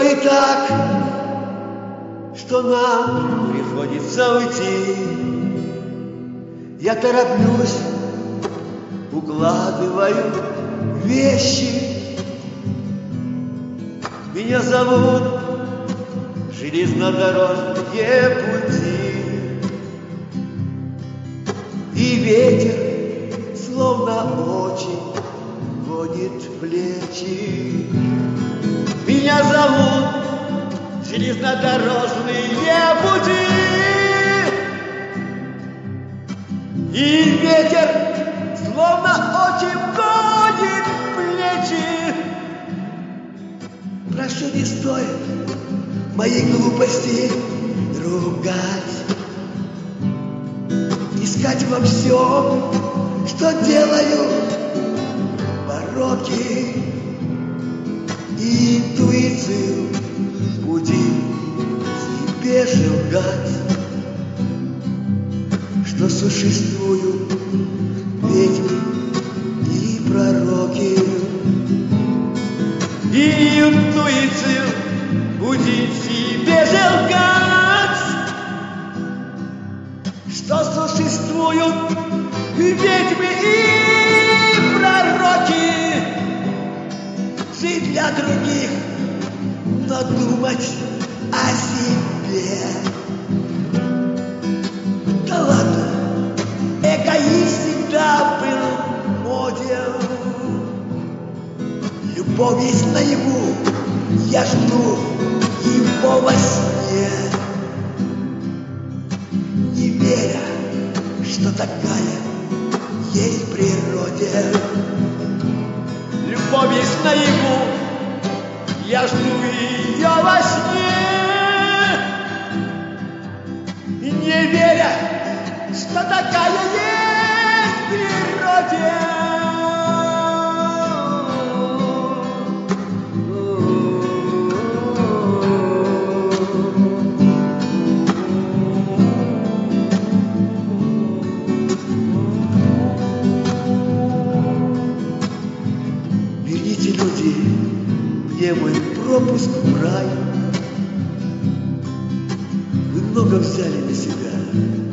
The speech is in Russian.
Порой так, что нам приходится уйти. Я тороплюсь, укладываю вещи. Меня зовут железнодорожные пути. И ветер, словно очень, гонит плечи. Меня зовут железнодорожные пути. И ветер, словно очень, гонит плечи. Прошу, не стоит моей глупости ругать, искать во всем, что делаю, пороки. И интуицию будить, себе же лгать, что существуют ведьмы и пророки. И интуицию будить, себе же лгать, что существуют ведьмы и пророки. Жить для других, но думать о себе. Да ладно, эгоист всегда был моден. Любовь есть наяву, я жду его во сне, не веря, что такая есть в природе. Любовь есть наяву, я жду ее во сне, не веря, что такая есть в природе. Верните, люди, мне мой пропуск в рай. Вы много взяли на себя.